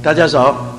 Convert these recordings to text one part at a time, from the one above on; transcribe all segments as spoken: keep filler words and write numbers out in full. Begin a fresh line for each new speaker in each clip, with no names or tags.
大家早，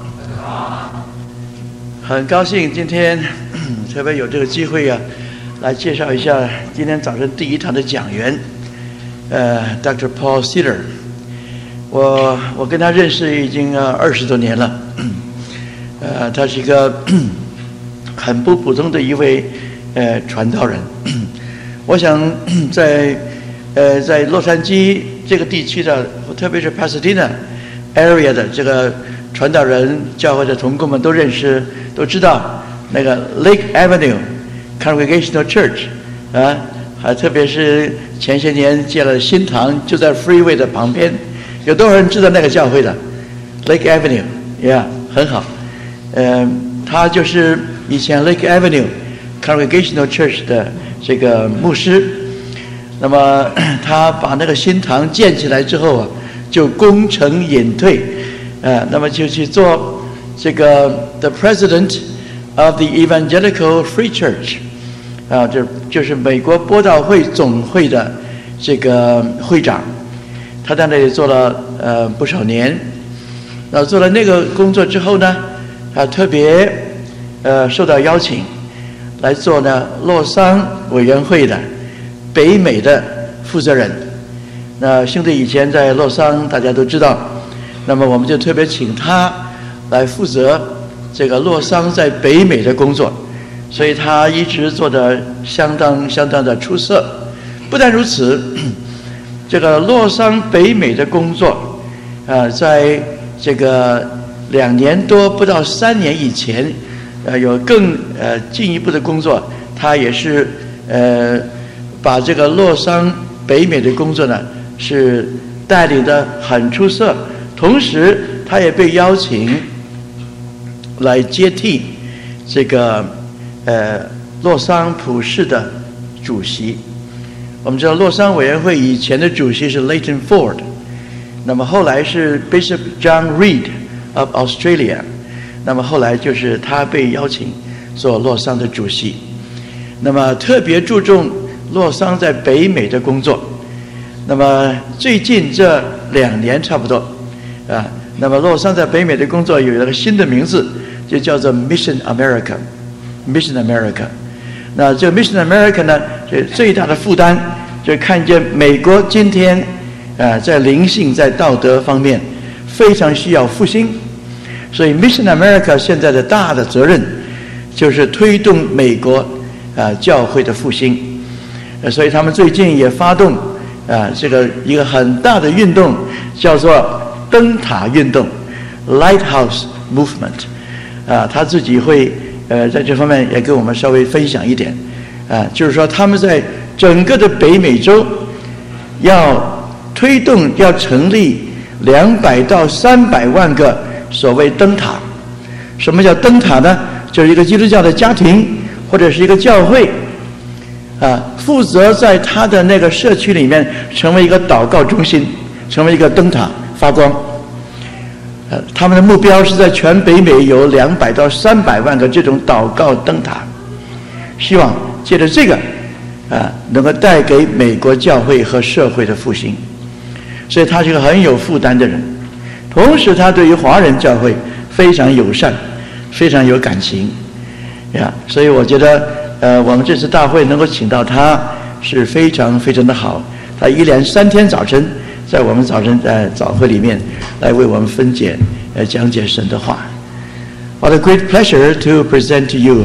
很高兴今天特别有这个机会啊，来介绍一下今天早晨第一堂的讲员，呃 ，Doctor Paul Sitter。我我跟他认识已经呃二十多年了，呃，他是一个很不普通的一位呃传道人。我想在呃在洛杉矶这个地区的，特别是 Pasadena area 的这个传道人、教会的同工们都认识，都知道那个 Lake Avenue Congregational Church 啊，还特别是前些年建了新堂，就在 Freeway 的旁边。有多少人知道那个教会的 Lake Avenue？ 呀、yeah, 很好。呃，他就是以前 Lake Avenue Congregational Church 的这个牧师。那么他把那个新堂建起来之后啊，就功成隐退，呃，那么就去做这个 The President of the Evangelical Free Church， 啊，就就是美国播道会总会的这个会长。他在那里做了呃不少年，那做了那个工作之后呢，他特别呃受到邀请来做呢洛桑委员会的北美的负责人。那兄弟以前在洛桑大家都知道，那么我们就特别请他来负责这个洛桑在北美的工作，所以他一直做得相当相当的出色。不但如此，这个洛桑北美的工作，呃，在这个两年多不到三年以前，呃，有更呃进一步的工作，他也是呃把这个洛桑北美的工作呢是带领得很出色，同时他也被邀请来接替这个呃洛桑普世的主席。我们知道洛桑委员会以前的主席是 Leighton Ford， 那么后来是 Bishop John Reed of Australia， 那么后来就是他被邀请做洛桑的主席，那么特别注重洛桑在北美的工作。那么最近这两年差不多啊，那么洛桑在北美的工作有一个新的名字，就叫做 Mission America Mission America。那这个 Mission America 呢，最大的负担就看见美国今天呃在灵性在道德方面非常需要复兴，所以 Mission America 现在的大的责任就是推动美国呃教会的复兴，呃所以他们最近也发动啊、呃、这个一个很大的运动，叫做灯塔运动 Lighthouse Movement， 啊、呃、他自己会呃，在这方面也跟我们稍微分享一点，啊，就是说他们在整个的北美洲要推动，要成立两百到三百万个所谓灯塔。什么叫灯塔呢？就是一个基督教的家庭或者是一个教会，啊，负责在他的那个社区里面成为一个祷告中心，成为一个灯塔发光。呃，他们的目标是在全北美有两百到三百万个这种祷告灯塔，希望借着这个，啊、呃，能够带给美国教会和社会的复兴。所以他是一个很有负担的人，同时他对于华人教会非常友善，非常有感情，呀，所以我觉得，呃，我们这次大会能够请到他是非常非常的好。他一连三天早晨。在我们早晨呃早会里面来为我们分解呃讲解神的话。What a great pleasure to present to you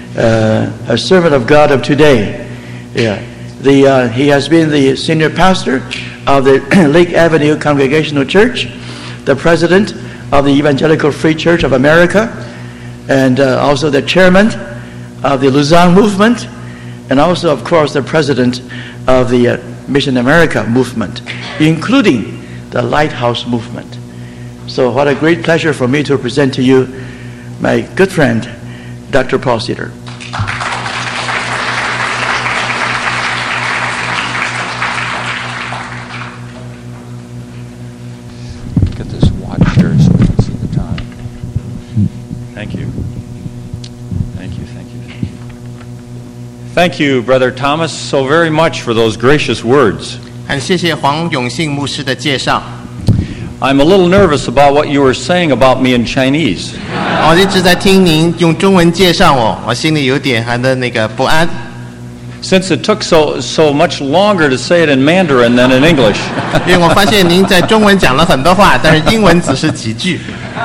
uh, a servant of God of today. Yeah, the uh, he has been the senior pastor of the Lake Avenue Congregational Church, the president of the Evangelical Free Church of America, and uh, also the chairman of the Lausanne movement, and also of course the president of the uh, Mission America movement, including the Lighthouse movement. So what a great pleasure for me to present to you my good friend, Doctor Paul Sitter.
Get this watch here so we can see the time. Thank you. Thank you, thank you, thank you. Thank you, Brother Thomas, so very much for those gracious words.
很谢谢黄永信牧师的介绍。
I'm a little nervous about what you were saying about me in Chinese.
我一直在听您用中文介绍我，我心里有点还的那个不安。
Since it took so so much longer to say it in Mandarin than in English.
因为我发现您在中文讲了很多话，但是英文只是几句。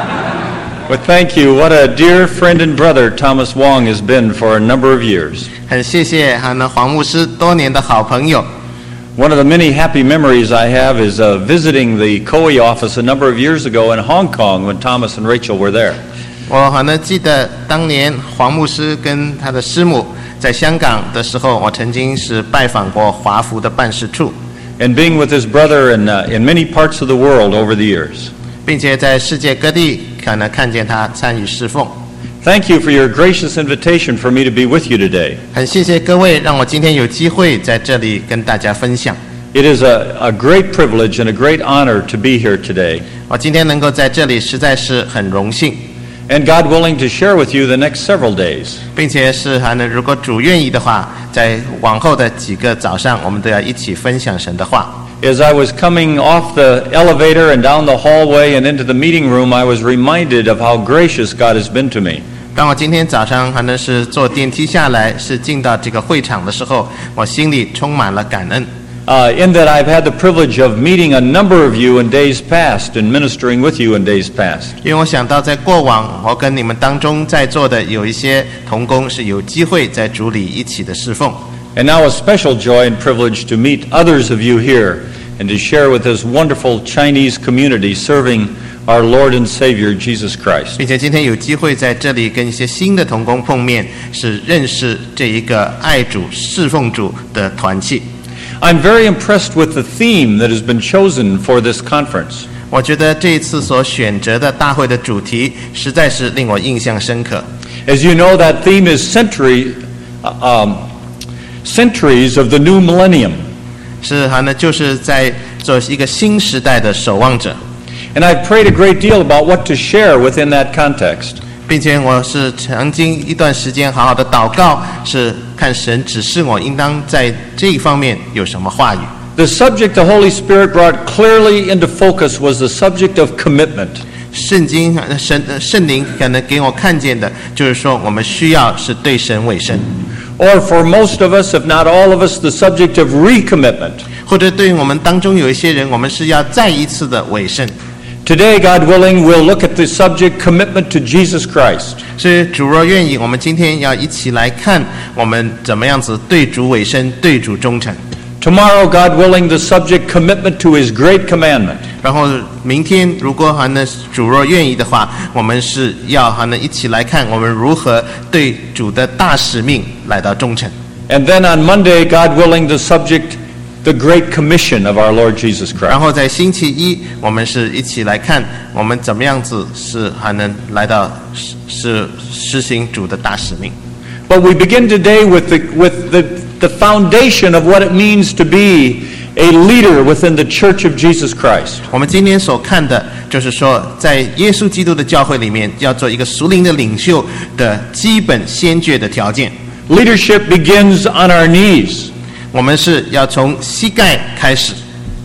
Well, thank you. What a dear friend and brother Thomas Wong has been for a number of years.
很谢谢哈呢黄牧师多年的好朋友。
One of the many happy memories I have is uh, visiting the C O E office a number of years ago in Hong Kong when Thomas and Rachel were there.
我好呢记得当年黄牧师跟他的师母在香港的时候，我曾经是拜访过华福的办事处。
And being with his brother in uh, in many parts of the world over the years.
并且在世界各地可能看见他参与侍奉。
Thank you for your gracious invitation for me to be with you today.
很谢谢各位，让我今天有机会在这里跟大家分享。
It is a, a great privilege and a great honor to be here today.
我今天能够在这里实在是很荣幸。
And God willing to share with you the next several days.
并且是还能，如果主愿意的话，在往后的几个早上，我们都要一起分享神的话。
As I was coming off the elevator and down the hallway and into the meeting room, I was reminded of how gracious God has been to me.
当我今天早上还能是坐电梯下来，是进到这个会场的时候，我心里充满了感恩。
Uh, in that I've had the privilege of meeting a number of you in days past and ministering with you in days past.
因为我想到在过往，我跟你们当中在座的有一些同工是有机会在主里一起的侍奉。
And now a special joy and privilege to meet others of you here and to share with this wonderful Chinese community serving our Lord and Savior Jesus Christ.
并且今天有机会在这里跟一些新的同工碰面，是认识这一个爱主侍奉主的团契。
I'm very impressed with the theme that has been chosen for this conference.
我觉得这一次所选择的大会的主题实在是令我印象深刻。
As you know, that theme is century, uh, um, centuries of the new millennium.
是哈呢，就是在做一个新时代的守望者。
And I've prayed a great deal about what to share within that context.
并且我是曾经一段时间好好的祷告，是看神指示我应当在这一方面有什么话语。
The subject the Holy Spirit brought clearly into focus was the subject of commitment.
圣经神圣灵可能给我看见的，就是说我们需要是对神委身。
Or for most of us, if not all of us, the subject of recommitment.
或者对于我们当中有一些人，我们是要再一次的委身。
Today, God willing, we'll look at the subject commitment to Jesus Christ.
所以主若愿意，我们今天要一起来看我们怎么样子对主委身，对主忠诚。
Tomorrow, God willing, the subject commitment to His great commandment.
然后明天，如果还能主若愿意的话，我们是要还能一起来看我们如何对主的大使命来到忠诚。
And then on Monday, God willing, the subject the Great Commission of our Lord Jesus Christ.
然后在星期一，我们是一起来看我们怎么样子是还能来到是实行主的大使命。
But we begin today with the with the the foundation of what it means to be a leader within the Church of Jesus Christ.
我们今天所看的就是说，在耶稣基督的教会里面，要做一个属灵的领袖的基本先决的条件。
Leadership begins on our knees.
我们是要从膝盖开始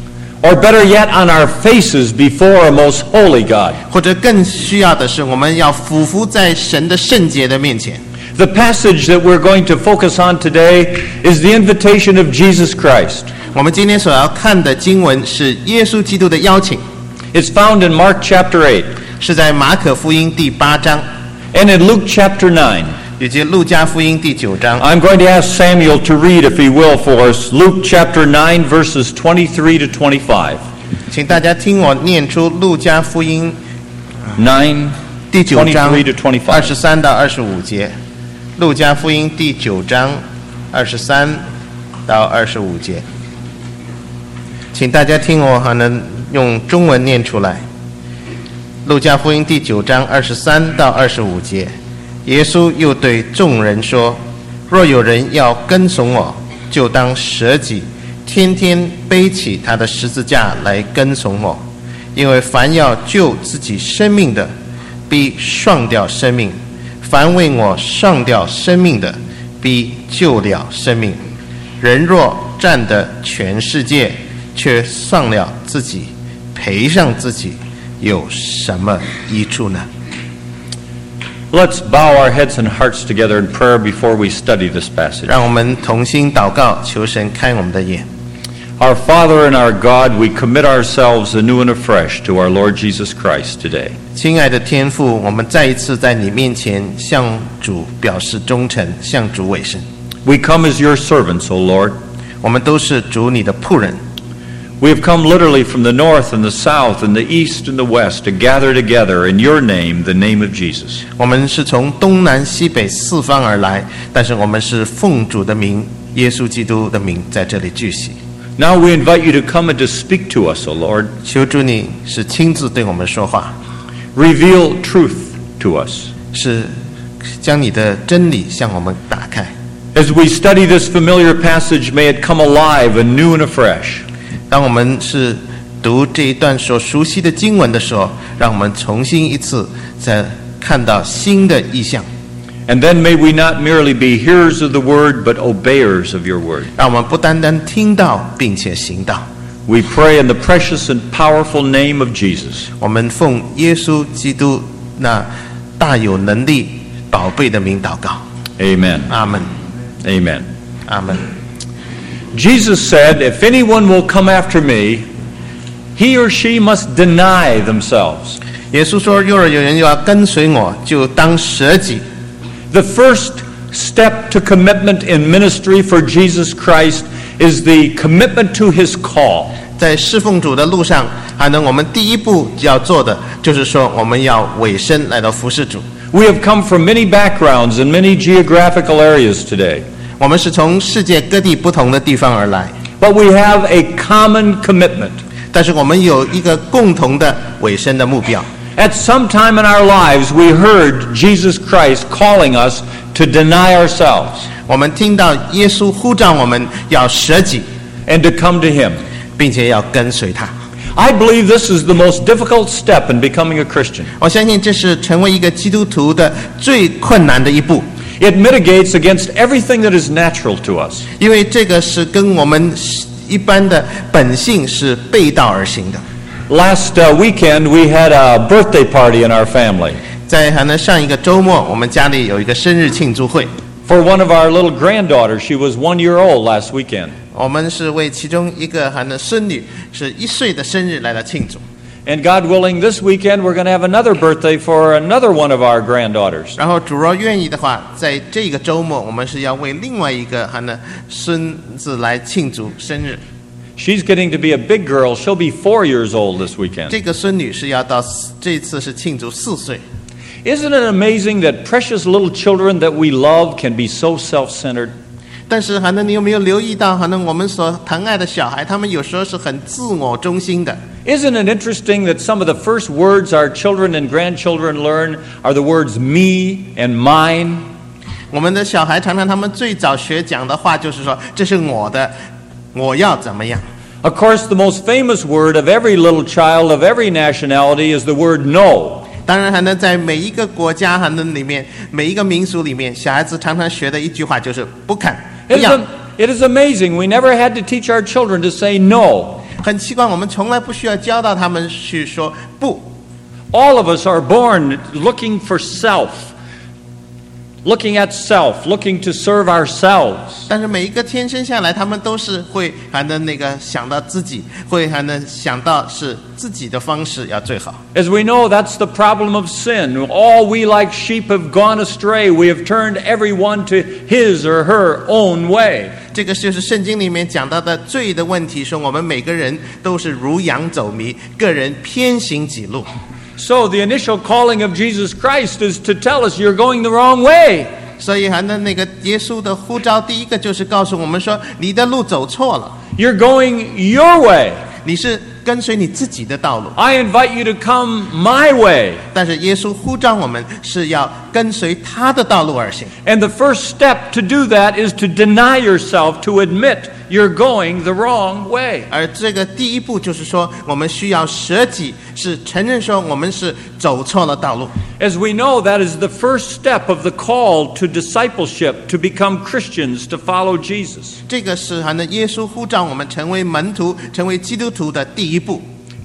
or better yet, on our faces before a most holy God.
或者更需要的是，我们要俯伏在神的圣洁的面前。
The passage that we're going to focus on today is the invitation of Jesus Christ.
我们今天所要看的经文是耶稣基督的邀请。
It's found in Mark chapter eight.
是在马可福音第八章
and in Luke chapter nine.
以及路加福音第九章。
I'm going to ask Samuel to read, if he will, for us Luke chapter nine, verses twenty-three to twenty-five.
请大家听我念出路加福音
nine,
第九章
twenty-three to twenty-five.
二十三到二十五节。路加福音第九章二十三到二十五节，请大家听我还能用中文念出来。路加福音第九章二十三到二十五节，耶稣又对众人说：若有人要跟从我，就当舍己，天天背起他的十字架来跟从我。因为凡要救自己生命的，必丧掉生命；凡为我丧掉生命的，必救了生命。人若占得全世界，却丧了自己， 赔上自己，有什么益处呢？
Let's bow our heads and hearts together in prayer before we study this passage.
让我们同心祷告，求神开我们的眼。
Our Father and our God, we commit ourselves anew and afresh to our Lord Jesus Christ today.
亲爱的天父，我们再一次在你面前向主表示忠诚，向主委身。
We come as your servants, O Lord.
我们都是主你的仆人。
We have come literally from the north and the south and the east and the west to gather together in your name, the name of Jesus.
我们是从东南西北四方而来，但是我们是奉主的名，耶稣基督的名在这里聚集。
Now we invite you to come and to speak to us, O Lord.
求主你是亲自对我们说话，
Reveal truth to us.
是将你的真理向我们打开。
As we study this familiar passage, may it come alive anew and afresh.
当我们是读这一段所熟悉的经文的时候，让我们重新一次再看到新的意象。
And then may we not merely be hearers of the word, but obeyers of your word.
让我们不单单听到，并且行道。
We pray in the precious and powerful name of Jesus.
我们奉耶稣基督那大有能力、宝贝的名祷告。
Amen.
阿门，
Amen.
阿门。
Jesus said, if anyone will come after me, he or she must deny themselves.
耶稣说：“若有人要跟随我，就当舍己。”
The first step to commitment in ministry for Jesus Christ is the commitment to his call.
在侍奉主的路上，还能我们第一步要做的，就是说我们要委身来到服侍主。
We have come from many backgrounds and many geographical areas today.
我们是从世界各地不同的地方而来，
But we have a common commitment.
但是我们有一个共同的委身的目标。
At some time in our lives, we heard Jesus Christ calling us to deny ourselves
我们听到耶稣呼召我们要舍己，
and to come to him.
并且要跟随他。
I believe this is the most difficult step in becoming a Christian.
我相信这是成为一个基督徒的最困难的一步，
It mitigates against everything that is natural to us.
因为这个是跟我们一般的本性是背道而行的。
Last uh, weekend, we had a birthday party in our family
在还能上一个周末，我们家里有一个生日庆祝会，
for one of our little granddaughters. She was one year old last weekend.
我们是为其中一个还能孙女是一岁的生日来到庆祝。
And God willing, this weekend we're going to have another birthday for another one of our granddaughters.
然后主若愿意的话，在这个周末，我们是要为另外一个还能孙子来庆祝生日。
She's getting to be a big girl. She'll be four years old this weekend.
这个孙女是要到这次是庆祝四岁。
Isn't it amazing that precious little children that we love can be so self-centered?
但是还能你有没有留意到，还能我们所疼爱的小孩，他们有时候是很自我中心的。
Isn't it interesting that some of the first words our children and grandchildren learn are the words me and mine?
我们的小孩常常他们最早学讲的话就是说，这是我的，我要怎么样。
Of course, the most famous word of every little child of every nationality is the word no.
当然还能在每一个国家还能里面，每一个民俗里面，小孩子常常学的一句话就是不肯，不
It is,
要。
am- it is amazing. We never had to teach our children to say no.
很奇怪，我们从来不需要教导他们去说不。
All of us are born looking for self, looking at self, looking to serve ourselves.
但是每一个天生下来，他们都是会还能那个想到自己，会还能想到是自己的方式要最好。
As we know, that's the problem of sin. All we like sheep have gone astray. We have turned everyone to his or her own way.
这个就是圣经里面讲到的罪的问题，说我们每个人都是如羊走迷，个人偏行己路。
So the initial calling of Jesus Christ is to tell us you're going the wrong way.
所以还能那个耶稣的呼召，第一个就是告诉我们说，你的路走错了，
You're going your way.
你是跟随你自己的道路。
I invite you to come my way.
但是耶稣呼召我们是要跟随他的道路而行。
And the first step to do that is to deny yourself, to admit you're going the wrong way.
而这个第一步就是说，我们需要舍己，是承认说我们是走错了道路。
As we know, that is the first step of the call to discipleship, to become Christians, to follow Jesus.
这个是还能耶稣呼召我们成为门徒、成为基督徒的第一步。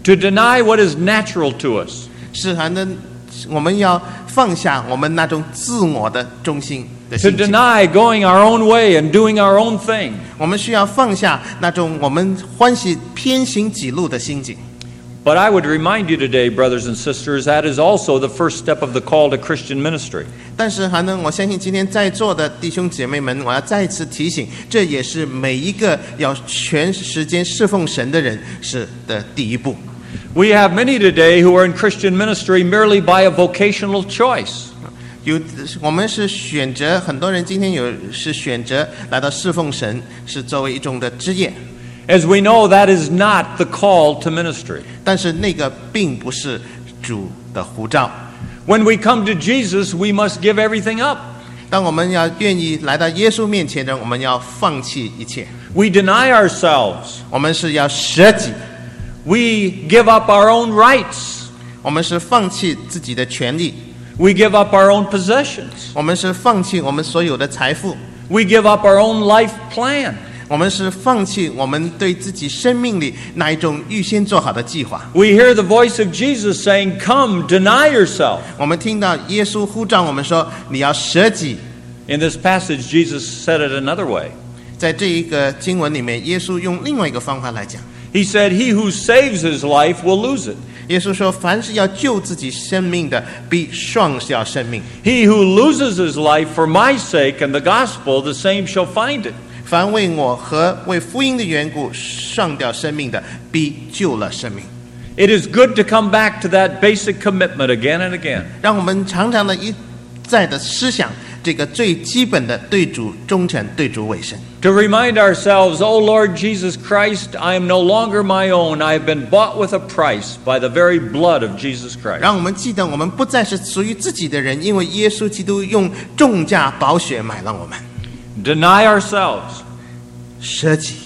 to deny what is natural to us,
是还能我们要放下我们那种自我的中心的
to
心情，
deny going our own way and doing our own thing.
我们需要放下那种我们欢喜偏行己路的心境。
But I would remind you today, brothers and sisters, that is also the first step of the call to Christian ministry.
但是还能，我相信今天在座的弟兄姐妹们，我要再次提醒，这也是每一个要全时间侍奉神的人是的第一步。
We have many today who are in Christian ministry merely by a vocational choice.
有我们是选择，很多人今天有是选择来到侍奉神，是作为一种的职业。
As we know, that is not the call to ministry.
但是那个并不是主的呼召。
When we come to Jesus, we must give everything up.
当我们要愿意来到耶稣面前的，我们要放弃一切，
We deny ourselves.
我们是要舍己，
We give up our own rights.
我们是放弃自己的权利，
We give up our own possessions.
我们是放弃我们所有的财富，
We give up our own life plan.
我们是放弃我们对自己生命里那一种预先做好的计划。
We hear the voice of Jesus saying, "Come, deny yourself."
我们听到耶稣呼召我们说：“你要舍己。”
In this passage, Jesus said it another way.
在这一个经文里面，耶稣用另外一个方法来讲。
He said, "He who saves his life will lose it.
耶稣说：“凡是要救自己生命的，必丧掉生命；
He who loses his life for my sake and the gospel, the same shall find it."
凡为我和为福音的缘故丧掉生命的，必救了生命。
It is good to come back to that basic commitment again and again.
让我们常常的一再的思想这个最基本的对主忠诚、对主委身。
To remind ourselves, "O Lord Jesus Christ, I am no longer my own. I have been bought with a price by the very blood of Jesus Christ."
让我们记得，我们不再是属于自己的人，因为耶稣基督用重价宝血买了我们。
Deny ourselves.
舍己。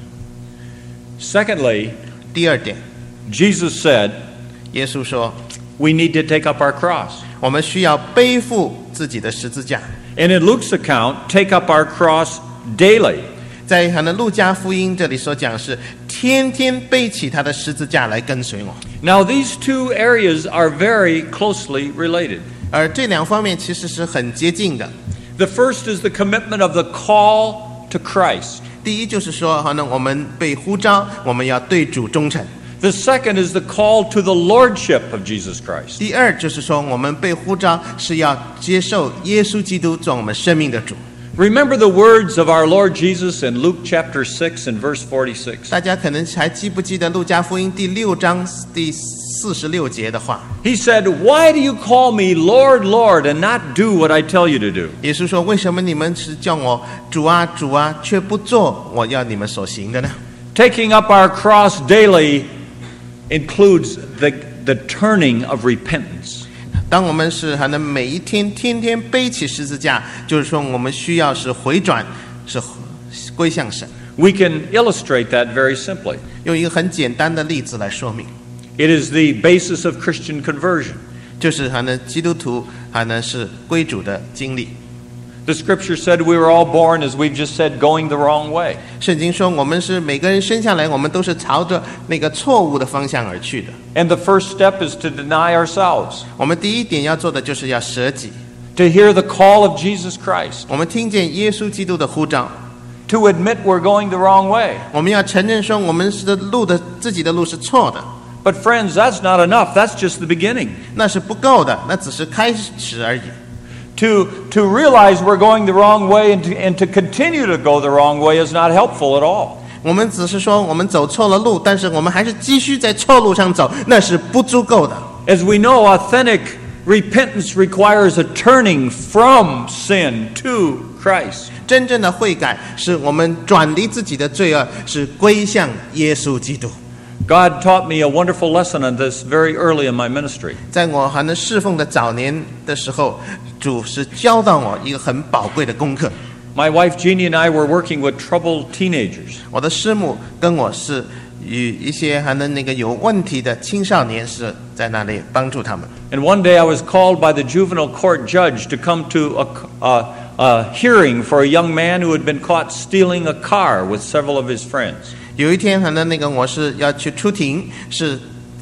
Secondly,
第二点，
Jesus said,
耶稣说，
we need to take up our cross.
我们需要背负自己的十字架。
And in Luke's account, take up our cross daily.
在可能路加福音这里所讲是天天背起他的十字架来跟随我。
Now, these two areas are very closely related.
而这两方面其实是很接近的。
The first is the commitment of the call to Christ.
第一就是说，可能我们被呼召，我们要对主忠诚。
The second is the call to the lordship of Jesus Christ.
第二就是说，我们被呼召是要接受耶稣基督做我们生命的主。
Remember the words of our Lord Jesus in Luke chapter six and verse forty-six.
大家可能还记不记得路加福音第六章第四十六节的话？
He said, "Why do you call me Lord, Lord, and not do what I tell you to do?"
耶稣说：“为什么你们是叫我主啊主啊，却不做我要你们所行的呢？”
Taking up our cross daily includes the, the turning of repentance.
当我们是还能每一天天天背起十字架，就是说我们需要是回转，是归向神。
We can illustrate that very simply.
用一个很简单的例子来说明，
It is the basis of Christian conversion.
就是还能基督徒还能是归主的经历。
The scripture said we were all born, as we've just said, going the wrong way.
圣经说，我们是每个人生下来，我们都是朝着那个错误的方向而去的。
And the first step is to deny ourselves,
我们第一点要做的就是要舍己。
to hear the call of Jesus Christ,
我们听见耶稣基督的呼召，
to admit we're going the wrong way.
我们要承认说我们是的路的自己的路是错的。
But friends, that's not enough. That's just the beginning.
那是不够的，那只是开始而已。
To, to realize we're going the wrong way and to, and to continue to go the wrong way is not helpful at all.
我们只是说我们走错了路，但是我们还是继续在错路上走，那是不足够的。
As we know, authentic repentance requires a turning from sin to Christ.
真正的悔改是我们转离自己的罪恶，是归向耶稣基督。
God taught me a wonderful lesson on this very early in my ministry.
在我还能侍奉的早年的时候，主是教导我一个很宝贵的功课。
My wife Jeannie and I were working with troubled teenagers.
我的师母跟我是与一些还能那个有问题的青少年是在那里帮助他们。
And one day I was called by the juvenile court judge to come to a, a, a hearing for a young man who had been caught stealing a car with several of his friends.
有一天，可能那个我是要去出庭，是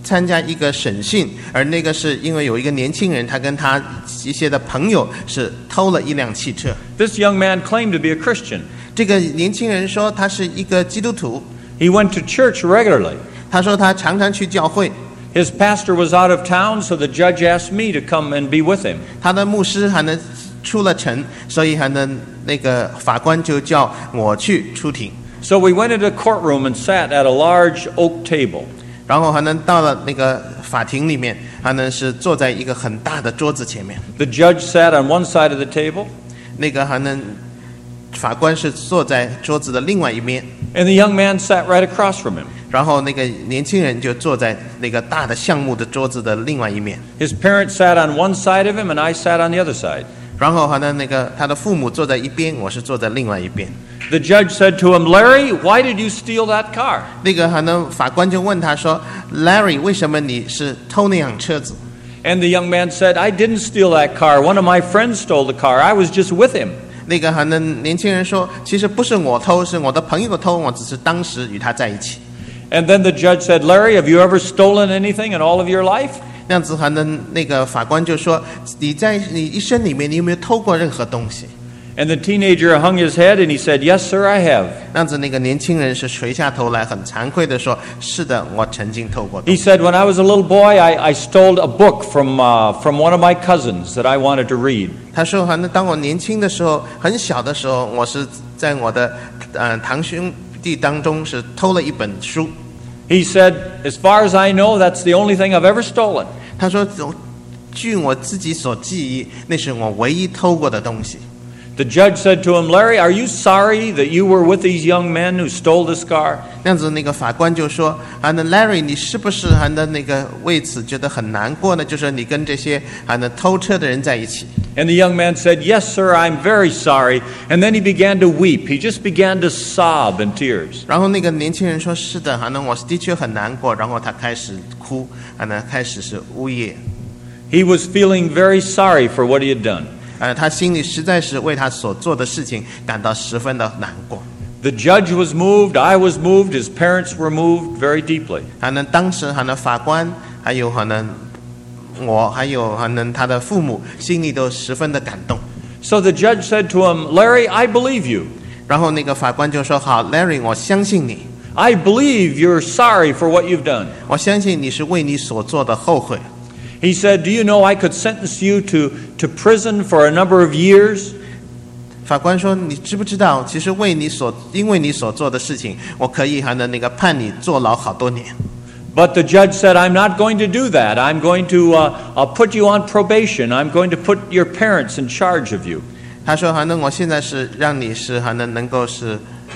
参加一个审讯，而那个是因为有一个年轻人，他跟他一些的朋友是偷了一辆汽车。
This young man claimed to be a Christian.
这个年轻人说他是一个基督徒，
He went to church regularly.
他说他常常去教会。
His pastor was out of town, so the judge asked me to come and be with him.
他的牧师还能出了城，所以还能那个法官就叫我去出庭。
So we went into the courtroom and sat at a large oak table.
然后还能到了那个法庭里面，还能是坐在一个很大的桌子前面。
The judge sat on one side of the table.
那个还能法官是坐在桌子的另外一面。
And the young man sat right across from him.
然后那个年轻人就坐在那个大的橡木的桌子的另外一面。
His parents sat on one side of him, and I sat on the other side.
然后还能那个他的父母坐在一边，我是坐在另外一边。
The judge said to him, Larry, why did you steal that car?
那个还能法官就问他说 ，Larry， 为什么你是偷那辆车子？
And the young man said, I didn't steal that car. One of my friends stole the car. I was just with him.
那个还能年轻人说，其实不是我偷，是我的朋友偷，我只是当时与他在一起。
And then the judge said, Larry, have you ever stolen anything in all of your life?
那样子还能那个法官就说，你在你一生里面，你有没有偷过任何东西？
And the teenager hung his head and he said, Yes, sir, I have.
那样子那个年轻人是垂下头来，很惭愧的说，是的，我曾经偷过东
He
西。
said, When I was a little boy, I, I stole a book from, uh, from one of my cousins that I wanted to read.
他说，还能当我年轻的时候，很小的时候，我是在我的呃堂兄弟当中是偷了一本书。
He said, As far as I know, that's the only thing I've ever stolen.
他说，据我自己所记忆，那是我唯一偷过的东西。
The judge said to him, Larry, are you sorry that you were with these young men who stole this car?
那样子，那个法官就说：“啊，那 Larry， 你是不是还能那个为此觉得很难过呢？就是你跟这些还能偷车的人在一起。”
And the young man said, Yes, sir, I'm very sorry. And then he began to weep. He just began to sob in tears.
然后那个年轻人说：“是的，还能我的确很难过。”然后他开始哭，还能开始是呜咽。
He was feeling very sorry for what he had done.
呃，他心里实在是为他所做的事情感到十分的难过。
The judge was moved. I was moved. His parents were moved very deeply.
还能当时还能法官，还有还能我，还有还能他的父母，心里都十分的感动。
So the judge said to him, Larry, I believe you.
然后那个法官就说：“好 ，Larry， 我相信你，
I believe you're sorry for what you've done.
我相信你是为你所做的后悔。”
He said, Do you know I could sentence you to, to prison for a number of years?
法官说：“你知不知道，其实为你所因为你所做的事情，我可以还能那个判你坐牢好多年。”
But the judge said, I'm not going to do that. I'm going to uh, uh, put you on probation. I'm going to put your parents in charge of you.
他说：“还能我现在是让你是还能能够是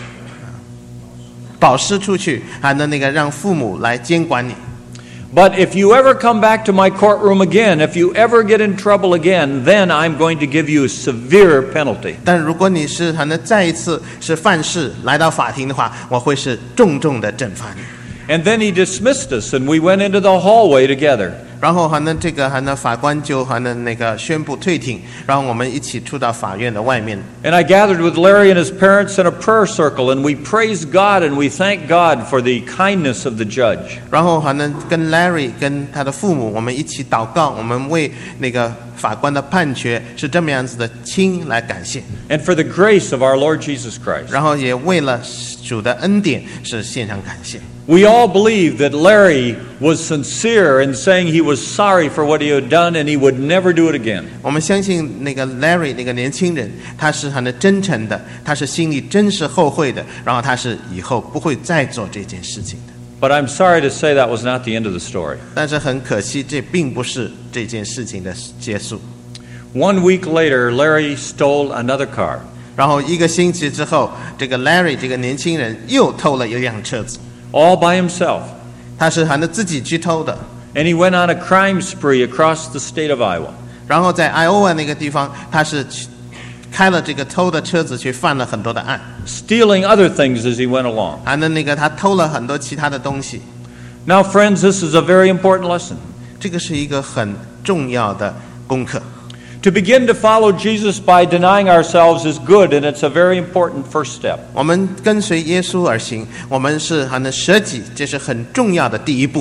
保释出去，还能那个让父母来监管你。”
But if you ever come back to my courtroom again, if you ever get in trouble again, then I'm going to give you a severe penalty.
但如果你是还能再一次是犯事来到法庭的话，我会是重重的惩罚你。
And then he dismissed us, and we went into the hallway together.
然后还能这个还能法官就还能那个宣布退庭，然后我们一起出到法院的外面。
And I gathered with Larry and his parents in a prayer circle, and we praised God and we thanked God for the kindness of the judge.
然后还能跟 Larry 跟他的父母，我们一起祷告，我们为那个法官的判决是这么样子的亲来感谢，
And for the grace of our Lord Jesus Christ.
然后也为了主的恩典是献上感谢。
We all believe that Larry was sincere in saying he was sorry for what he had done and he would never do it again.
我们相信那个 Larry 那个年轻人，他是很真诚的，他是心里真是后悔的，然后他是以后不会再做这件事情的。
But I'm sorry to say that was not the end of the story.
但是很可惜，这并不是这件事情的结束。
One week later, Larry stole another car.
然后一个星期之后，这个 Larry 这个年轻人又偷了一辆车子，
All by himself.
他是还能自己去偷的。
And he went on a crime spree across the state of Iowa.
然后在 Iowa 那个地方，他是去开了这个偷的车子去犯了很多的案，
Stealing other things as he went along.
还能那个他偷了很多其他的东西。
Now, friends, this is a very important lesson.
这个是一个很重要的功课。
To begin to follow Jesus by denying ourselves is good, and it's a very important first step.
我们跟随耶稣而行，我们是还能舍己，这是很重要的第一步。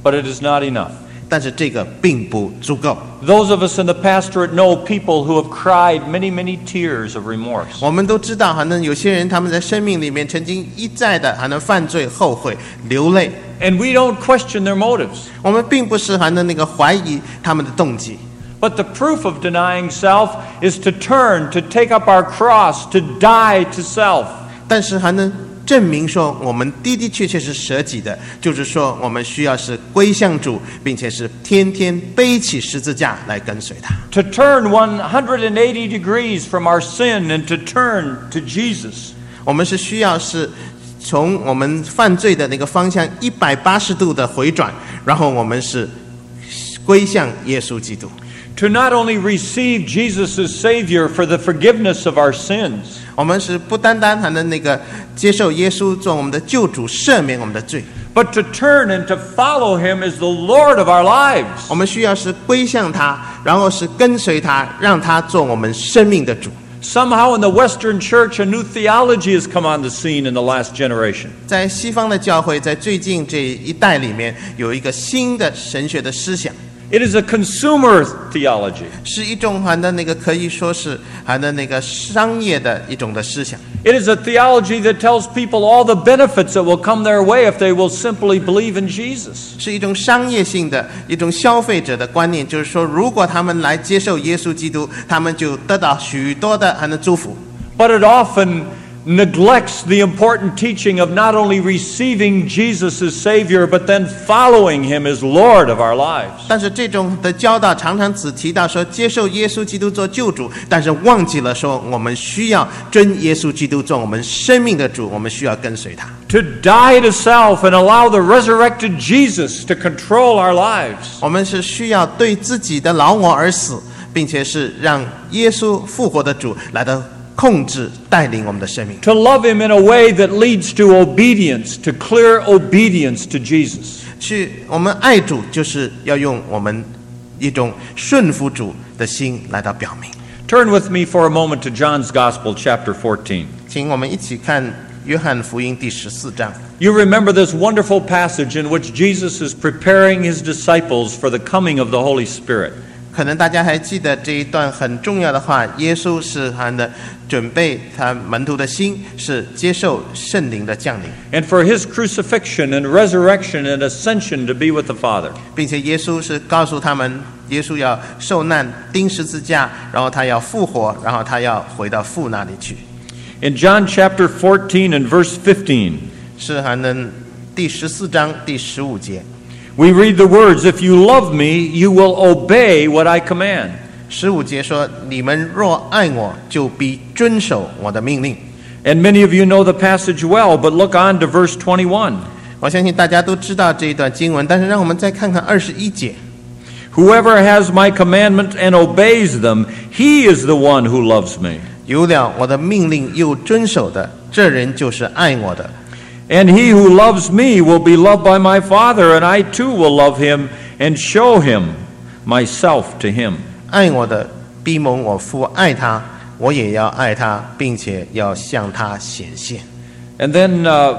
but it is not enough.
但是这个并不足够。
Those of us in the pastorate know people who have cried many, many tears of remorse.
我们都知道，可能有些人他们在生命里面曾经一再的还能犯罪后悔流泪。
And we don't question their motives.
我们并不是还能那个怀疑他们的动机。
But the proof of denying self is to turn, to take up our cross, to die to self.
但是还能证明说我们的的确确是舍己的，就是说我们需要是归向主，并且是天天背起十字架来跟随他。
To turn one hundred eighty degrees from our sin and to turn to Jesus.
我们是需要是从我们犯罪的那个方向一百八十度的回转，然后我们是归向耶稣基督。
To not only receive Jesus as Savior for the forgiveness of our sins,
我们是不单单还能那个接受耶稣做我们的救主，赦免我们的罪，
but to turn and to follow Him as the Lord of our lives.
我们需要是归向他，然后是跟随他，让他做我们生命的主。
Somehow in the Western Church, a new theology has come on the scene in the last generation.
在西方的教会，在最近这一代里面，有一个新的神学的思想。
It is a consumer theology.
是一种含的那个可以说是含的那个商业的一种的思想。
It is a theology that tells people all the benefits that will come their way if they will simply believe in Jesus.
是一种商业性的一种消费者的观念，就是说，如果他们来接受耶稣基督，他们就得到许多的含的祝福。
But it often neglects the important teaching of not only receiving Jesus as Savior, but then following Him as Lord of our lives.
但是这种的教导常常只提到说接受耶稣基督做救主，但是忘记了说我们需要尊耶稣基督做我们生命的主，我们需要跟随他。
To die to self and allow the resurrected Jesus to control our lives.
我们是需要对自己的老我而死，并且是让耶稣复活的主来到控制带领我们的生命。
To love Him in a way that leads to obedience, to clear obedience to Jesus.
去我们爱主，就是要用我们一种顺服主的心来到表明。
Turn with me for a moment to John's Gospel, chapter fourteen.
请我们一起看约翰福音第十四章。
You remember this wonderful passage in which Jesus is preparing His disciples for the coming of the Holy Spirit.
可能大家还记得这一段很重要的话，耶稣是含的准备他门徒的心，是接受圣灵的降临，
And for His crucifixion and resurrection and ascension to be with the Father.
并且耶稣是告诉他们，耶稣要受难钉十字架，然后他要复活，然后他要回到父那里去。
In John chapter fourteen and verse fifteen,
是含的第十四章第十五节。
we read the words, "If you love me, you will obey what I command."
十五节说：“你们若爱我，就必遵守我的命令。”
And many of you know the passage well, but look on to verse twenty-one.
我相信大家都知道这一段经文，但是让我们再看看二十一节。
Whoever has my commandment and obeys them, he is the one who loves me.
有了我的命令又遵守的，这人就是爱我的。
And he who loves me will be loved by my Father, and I too will love him and show him myself to him.
爱我的必蒙我父爱他，我也要爱他，并且要向他显现。
And then uh,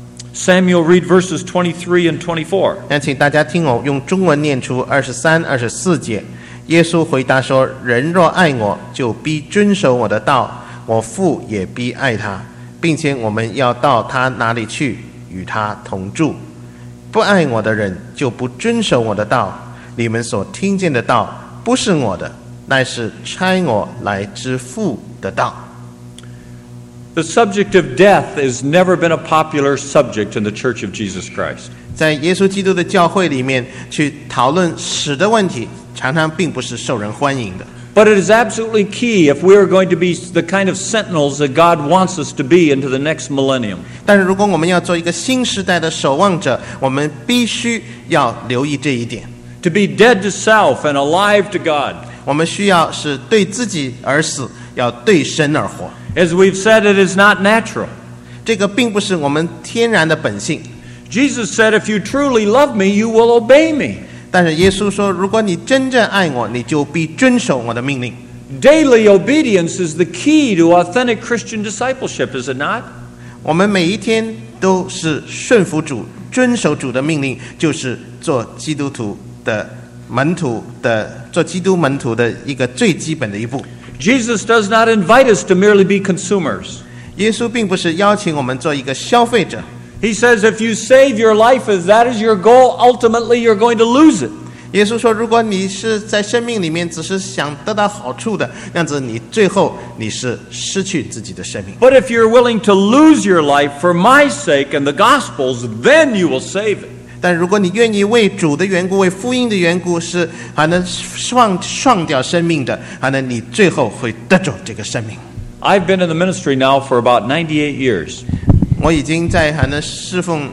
Samuel read verses twenty-three and twenty-four.
那请大家听我用中文念出二十三、二十四节。耶稣回答说：“人若爱我，就必遵守我的道，我父也必爱他。 并且我们要到他哪里去，与他同住。不爱我的人，就不遵守我的道。你们所听见的道，不是我的，乃是差我来之父的道。”
The subject of death has never been a popular subject in the Church of Jesus Christ.
在耶稣基督的教会里面，去讨论死的问题，常常并不是受人欢迎的。
But it is absolutely key if we are going to be the kind of sentinels that God wants us to be into the next millennium.
但是如果我们要做一个新时代的守望者，我们必须要留意这一点。
To be dead to self and alive to God.
我们需要是对自己而死，要对神而活。
As we've said, it is not natural.
这个并不是我们天然的本性。
Jesus said, "If you truly love me, you will obey me."
但是耶稣说，如果你真正爱我，你就必遵守我的命令。
Daily obedience is the key to authentic Christian discipleship, is it not?
我们每一天都是顺服主， 遵守主的命令，就是做基督徒的门徒的做基督门徒的一个最基本的一步。
Jesus does not invite us to merely be consumers.
耶稣并不是邀请我们做一个消费者。
He says if you save your life as that is your goal, ultimately you're going to lose it.
耶稣说，如果你是在生命里面只是想得到好处的样子，你最后你是失去自己的生命。
But if you're willing to lose your life for my sake and the gospel's, then you will save it.
但如果你愿意为主的缘故，为福音的缘故，是还能放放掉生命的，还能你最后会得着这个生命。
I've been in the ministry now for about ninety-eight years.
我已经在还能侍奉。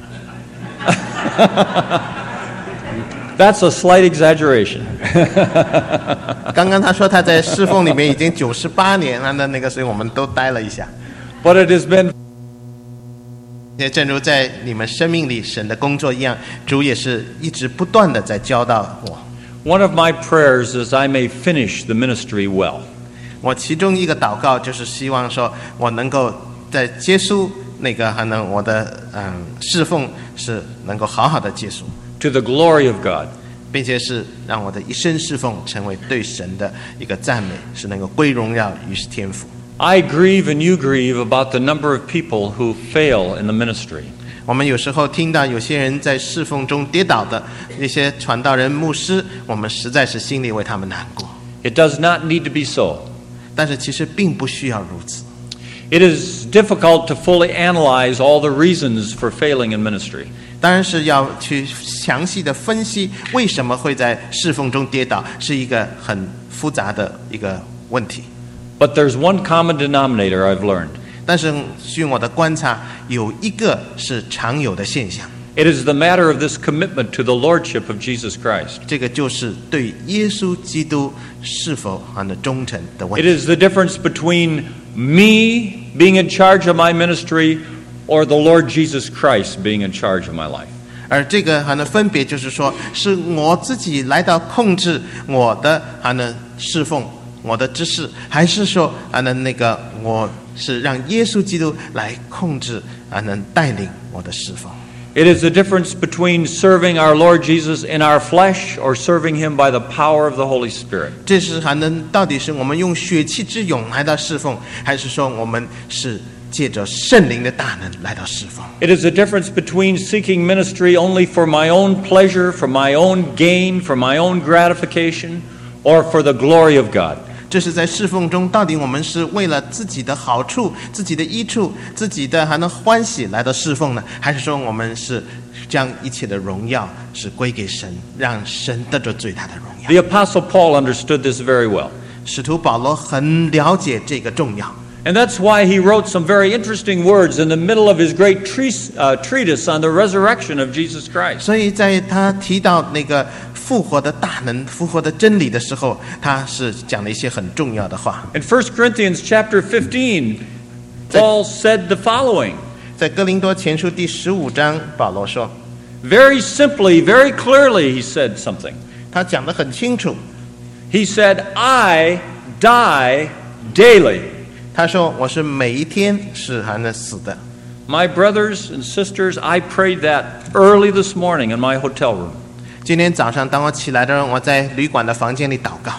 That's a slight exaggeration.
刚刚他说他在侍奉里面已经九十八年了，那那个所以我们都待了一下。
But it has been.
也正如在你们生命里神的工作一样，主也是一直不断的在教导我。
One of my prayers is I may finish the ministry well.
我其中一个祷告就是希望说，我能够在结束那个还能我的嗯侍奉是能够好好的结束。
To the glory of God.
并且是让我的一生侍奉成为对神的一个赞美，是能够归荣耀于天父。
I grieve and you grieve about the number of people who fail in the ministry.
我们有时候听到有些人在侍奉中跌倒的那些传道人、牧师，我们实在是心里为他们难过。
It does not need to be so.
但是其实并不需要如此。
It is difficult to fully analyze all the reasons for failing in ministry.
当然是要去详细的分析为什么会在侍奉中跌倒，是一个很复杂的一个问题。
But there's one common denominator I've learned.
但是据我的观察，有一个是常有的现象。
It is the matter of this commitment to the lordship of Jesus Christ.
这个就是对耶稣基督是否还能忠诚的问
It
题。
is the difference between me being in charge of my ministry or the Lord Jesus Christ being in charge of my life.
而这个还能分别就是说，是我自己来到控制我的还能侍奉我的知识，还是说还能那个我是让耶稣基督来控制还能带领我的侍奉。
It is the difference between serving our Lord Jesus in our flesh or serving him by the power of the Holy Spirit.
这是还能到底是我们用血气之勇来到侍奉，还是说我们是借着圣灵的大能来到侍奉？
It is the difference between seeking ministry only for my own pleasure, for my own gain, for my own gratification, or for the glory of God.
这是在侍奉中，到底我们是为了自己的好处、自己的益处、自己的还能欢喜来到侍奉呢？还是说我们是将一切的荣耀是归给神，让神得着最大的荣耀？
The Apostle Paul understood this very well.
使徒保罗很了解这个重要。
And that's why he wrote some very interesting words in the middle of his great treatise, uh, treatise on the resurrection of Jesus Christ.
所以在他提到那个复活的大能、复活的真理的时候，他是讲了一些很重要的话。
In First Corinthians chapter fifteen, Paul said the following.
在哥林多前书第十五章，保罗说，
Very simply, very clearly, he said something.
他讲得很清楚。
He said, I die daily.
他说：“我是每一天是还能死的。”
My brothers and sisters, I prayed that early this morning in my hotel room.
今天早上当我起来的时候，我在旅馆的房间里祷告。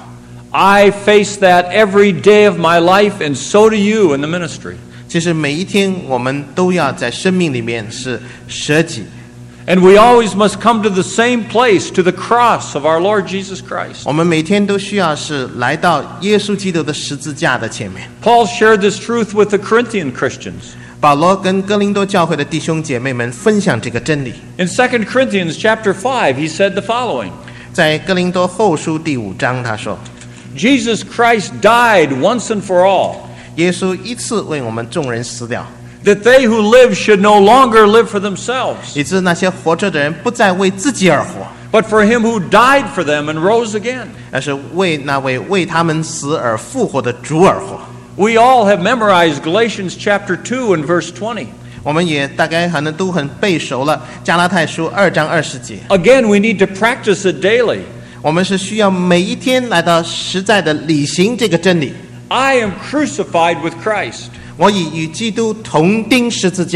I face that every day of my life, and so do you in the ministry.
其实每一天我们都要在生命里面是舍己。
And we always must come to the same place, to the cross of our Lord Jesus Christ.
我们每天都需要是来到耶稣基督的十字架的前面。
Paul shared this truth with the Corinthian Christians.
保罗跟哥林多教会的弟兄姐妹们分享这个真理。
In Second Corinthians chapter five, he said the following.
在哥林多后书第五章，他说：
Jesus Christ died once and for all,
耶稣一次为我们众人死了，
that they who live should no longer live for themselves,
以致那些活着的人不再为自己而活，
but for him who died for them and rose again.
而是为那位为他们死而复活的主而活。
We all have memorized Galatians chapter two and verse twenty.
我们也大概可能都很背熟了加拉太书二章二十节。
Again, we need to practice it daily.
我们是需要每一天来到实在的履行这个真理。
I am crucified with Christ.
我已与基督同钉十字架。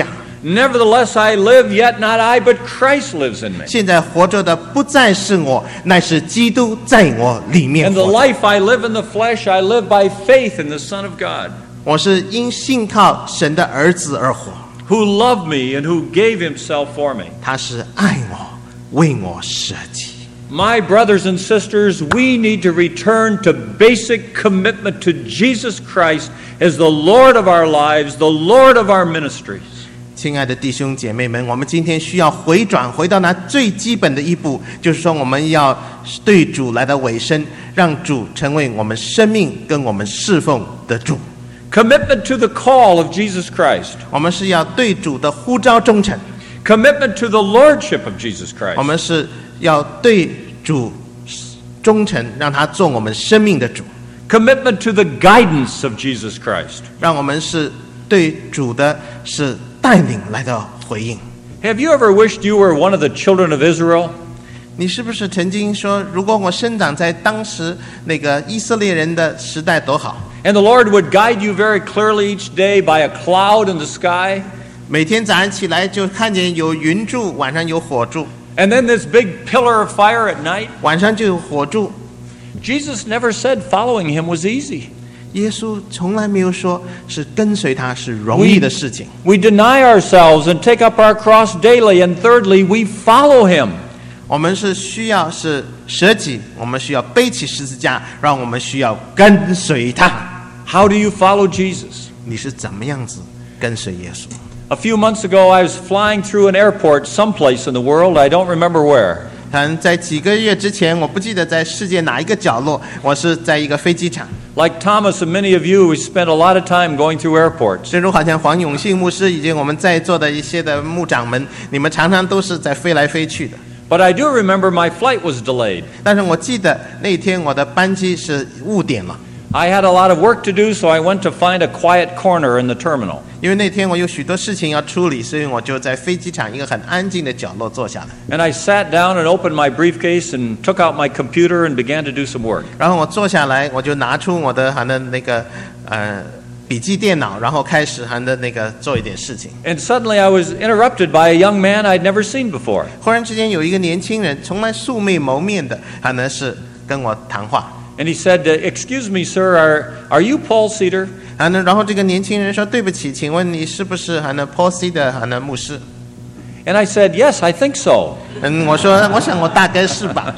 Nevertheless I live, yet not I, but Christ lives in me.
现在活着的不再是我，乃是基督在我里面
And the
活着。
life I live in the flesh, I live by faith in the Son of God,
我是因信靠神的儿子而活，
who loved me and who gave himself for me.
他是爱我，为我舍己。
My brothers and sisters, we need to return to basic commitment to Jesus Christ as the Lord of our lives, the Lord of our ministries.
亲爱的弟兄姐妹们，我们今天需要回转，回到那最基本的一步，就是说我们要对主来到委身，让主成为我们生命跟我们侍奉的主。
Commitment to the call of Jesus Christ.
我们是要对主的呼召忠诚，
Commitment to the lordship of Jesus
我
Christ.
们是要对主忠诚，让他做我们生命的主，
Commitment to the guidance of Jesus Christ.
让我们是对主的是带领来到回应。
Have you ever wished you were one of the children of Israel?
你是不是曾经说，如果我生长在当时那个以色列人的时代多好？
And the Lord would guide you very clearly each day by a cloud in the sky.
每天早上起来就看见有云柱，晚上有火柱，
And then this big pillar of fire at night.
晚上就有火柱。
Jesus never said following him was easy.
耶稣从来没有说是跟随他是容易的事情。
We deny ourselves and take up our cross daily. And thirdly, we follow him.
我们是需要是舍己，我们需要背起十字架，让我们需要跟随他。
How do you follow Jesus?
你是怎么样子跟随耶稣？
A few months ago, I was flying through an airport someplace in the world. I don't remember where.
嗯，在几个月之前，我不记得在世界哪一个角落，我是在一个飞机场。
Like Thomas and many of you, we spent a lot of time going through airports.
正如好像黄永信牧师以及我们在座的一些的牧长们，你们常常都是在飞来飞去的。
But I do remember my flight was delayed.
但是我记得那天我的班机是误点了，
I had a lot of work to do, so I went to find a quiet corner in the terminal.
因为那天我有许多事情要处理，所以我就在飞机场一个很安静的角落坐下来。
And I sat down and opened my briefcase and took out my computer and began to do some work.
然后我坐下来，我就拿出我的好像那个呃笔记电脑，然后开始好像那个做一点事情。
And suddenly I was interrupted by a young man I'd never seen before.
忽然之间有一个年轻人，从来素未谋面的，可能是跟我谈话。
And he said, "Excuse me, sir, are, are you Paul Cedar?"
啊，那然后这个年轻人说：“对不起，请问你是不是好像 Paul C 的好像牧师？”
And I said, "Yes, I think so."
嗯，我说我想我大概是吧。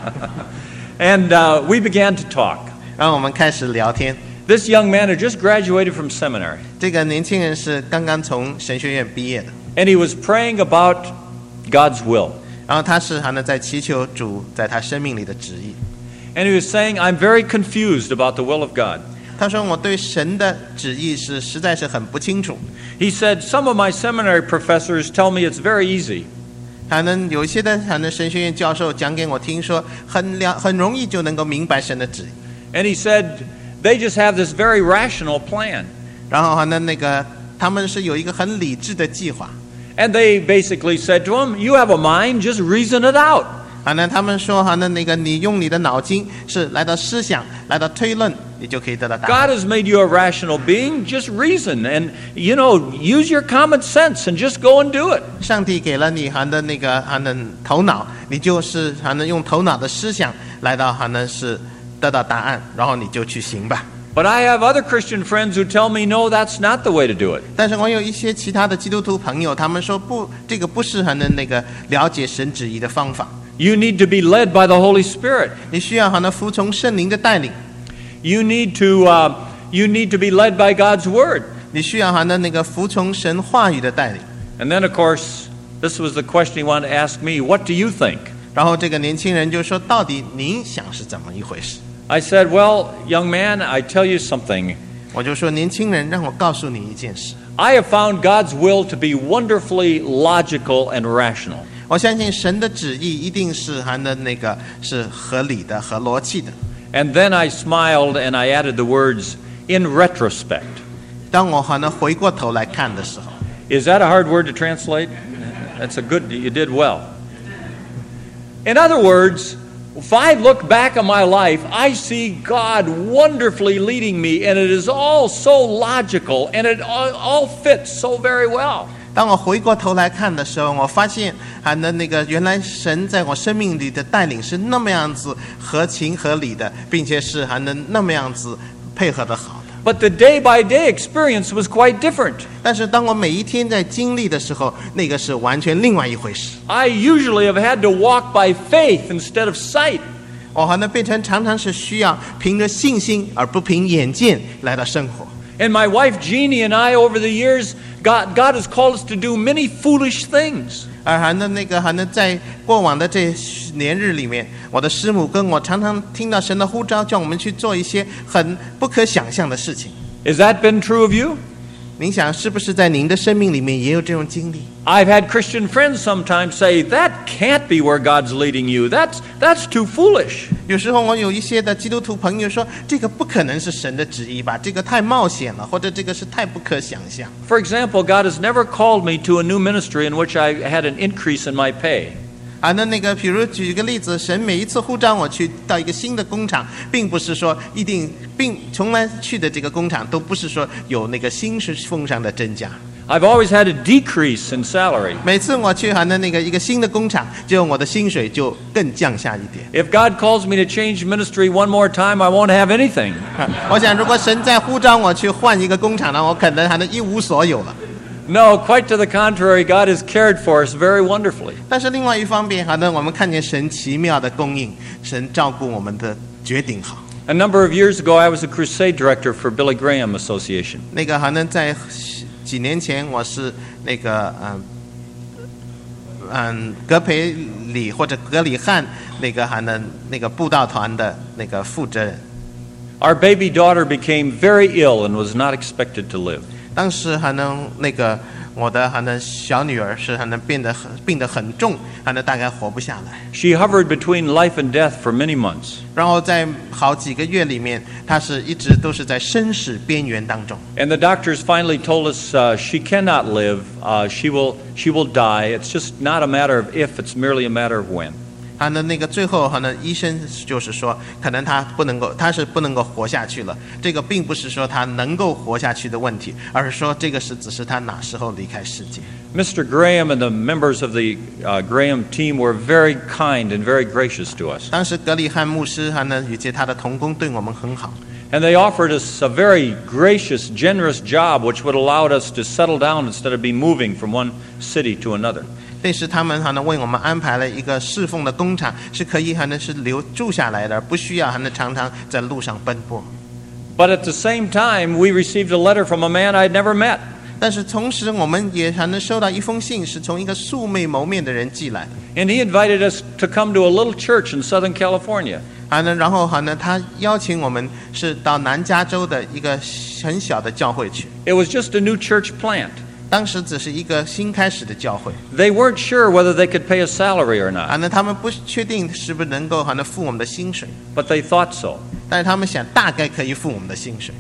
And uh, we began to talk.
然后我们开始聊天。
This young man had just graduated from seminary.
这个年轻人是刚刚从神学院毕业的，
And he was praying about God's will.
然后他是好像在祈求主在他生命里的旨意。
And he was saying, "I'm very confused about the will of God."
他说我对神的旨意是实在是很不清楚。
He said, "Some of my seminary professors tell me it's very easy.
可能有一些的可能神学院教授讲给我听说，很了很容易就能够明白神的旨意。
And he said, they just have this very rational plan.
然后好像那个他们是有一个很理智的计划。
And they basically said to him, you have a mind, just reason it out."
好像他们说，好像那个你用你的脑筋是来到思想，来到推论，你就可以得到答案。
God has made you a rational being, just reason. And, you know, use your common sense and just go and do it.
上帝给了你好像那个好像头脑，你就是好像用头脑的思想来到好像是得到答案，然后你就去行吧。
But I have other Christian friends who tell me, no, that's not the way to do it.
但是我有一些其他的基督徒朋友，他们说不，这个不是好像那个了解神旨意的方法。
You need to be led by the Holy Spirit.
你需要好像服从圣灵的带领，
You need to, uh, you need to be led by God's Word.
你需要好像那个服从神话语的带领。
And then, of course, this was the question he wanted to ask me, what do you think?
然后这个年轻人就说：“到底您想是怎么一回事？”
I said, well, young man, I tell you something.
我就说：“年轻人，让我告诉你一件事。
I have found God's will to be wonderfully logical and rational.
我相信神的旨意一定是含的那个是合理的和逻辑的。
And then I smiled and I added the words, in retrospect.
当我好像回过头来看的时候，
Is that a hard word to translate? That's a good, you did well. In other words, if I look back on my life, I see God wonderfully leading me, and it is all so logical, and it all, all fits so very well.
当我回过头来看的时候，我发现啊，那那个原来神在我生命里的带领是那么样子合情合理的，并且是还能那么样子配合的好的。
But the day-by-day experience was quite different.
但是当我每一天在经历的时候，那个是完全另外一回事。
I usually have had to walk by faith instead of sight.
我还能变成常常是需要凭着信心而不凭眼见来到生活。
And my wife Jeannie and I, over the years, God, God has called us to do many foolish things.
而还能那个还能在过往的这年日里面，我的师母跟我常常听到神的呼召，叫我们去做一些很不可想象的事情。
Has that been true of you?
您想是不是在您的生命里面也有这种经历？
I've had Christian friends sometimes say, that can't be where God's leading you. That's, that's too foolish.
有时候我有一些的基督徒朋友说，这个不可能是神的旨意吧，这个太冒险了，或者这个是太不可想象。
For example, God has never called me to a new ministry in which I had an increase in my pay.
啊，那那个，比如举个例子，神每一次呼召我去到一个新的工厂，并不是说一定，并从来去的这个工厂都不是说有那个薪水奉上的增加。
I've always had a decrease in salary.
每次我去喊的那个一个新的工厂，就我的薪水就更降下一点。
If God calls me to change ministry one more time, I won't have anything.
我想，如果神再呼召我去换一个工厂呢，我可能还能一无所有了。
No, quite to the contrary, God has cared for us very wonderfully.
但是另外一方面，好的，我们看见神奇妙的供应，神照顾我们的绝顶好。
A number of years ago, I was a crusade director for Billy Graham Association.
那个好像在几年前，我是那个嗯嗯格培里或者格里汉那个还能那个布道团的那个负责人。
Our baby daughter became very ill and was not expected to live.
当时还能那个我的还能小女儿是还能变得很病得很重，还能大概活不下来。
She hovered between life and death for many months.
然后在好几个月里面，她是一直都是在生死边缘当中。
And the doctors finally told us uh, she cannot live. Uh, she will, she will die. It's just not a matter of if; it's merely a matter of when.
他的那个最后可能医生就是说，可能他不能够，他是不能够活下去了。这个并不是说他能够活下去的问题，而是说这个是只是他哪时候离开世界。
Mister Graham and the members of the uh, Graham team were very kind and very gracious to us.
当时格里汉牧师还能以及他的同工对我们很好。
And they offered us a very gracious, generous job which would allow us to settle down instead of be moving from one city to another.
但是他们还能为我们安排了一个侍奉的工厂，是可以还能是留住下来的，而不需要还能常常在路上奔波。
But at the same time, we received a letter from a man I'd never met.
但是同时，我们也还能收到一封信，是从一个素未谋面的人寄来的。
And he invited us to come to a little church in Southern California.
还能，然后还能，他邀请我们是到南加州的一个很小的教会去。
It was just a new church plant.
当时只是一个新开始的教会。
They weren't sure whether they could pay a salary or
啊，
not,
那他们不确定是不是能够还能付我们的薪水，
but they thought so.
但是他们想大概可以付我们的薪水。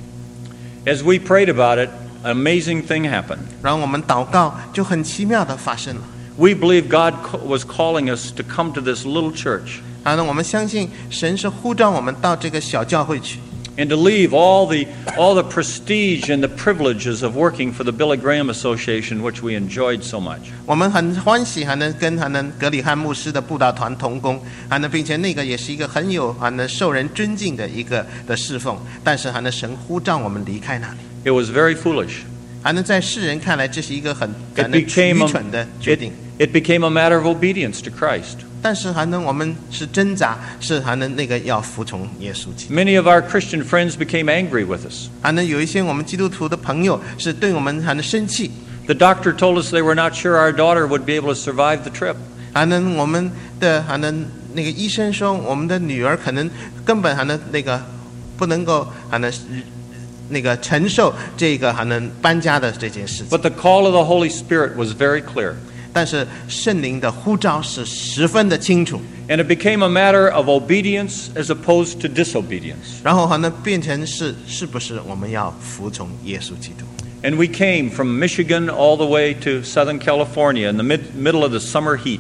As we prayed about it, an amazing thing happened.
然后我们祷告，就很奇妙的发生了。
We believe God co- was calling us to come to this little church
啊，那我们相信神是呼召我们到这个小教会去。
and to leave all the, all the prestige and the privileges of working for the Billy Graham Association, which we enjoyed so much.
我们很欢喜，还能跟还能格里汉牧师的布道团同工，还能并且那个也是一个很有还能受人尊敬的一个的侍奉，但是还能神呼召我们离开那里，
It was very foolish.
还能在世人看来这是一个很
It
还能
became
愚
a,
蠢的决定。
it, it became a matter of obedience to Christ.
但是还能我们是挣扎，是还能那个要服从耶稣基督。
Many of our Christian friends became angry with us.
还能有一些我们基督徒的朋友是对我们还能生气。
The doctor told us they were not sure our daughter would be able to survive the trip.
还能我们的还能那个医生说，我们的女儿可能根本还能那个不能够还能那个承受这个还能搬家的这件事情。
But the call of the Holy Spirit was very clear.
但是圣灵的呼召是十分的清楚，
And it became a matter of obedience as opposed to disobedience.
然后还能变成是是不是我们要服从耶稣基督。
And we came from Michigan all the way to Southern California in the mid, middle of the summer heat.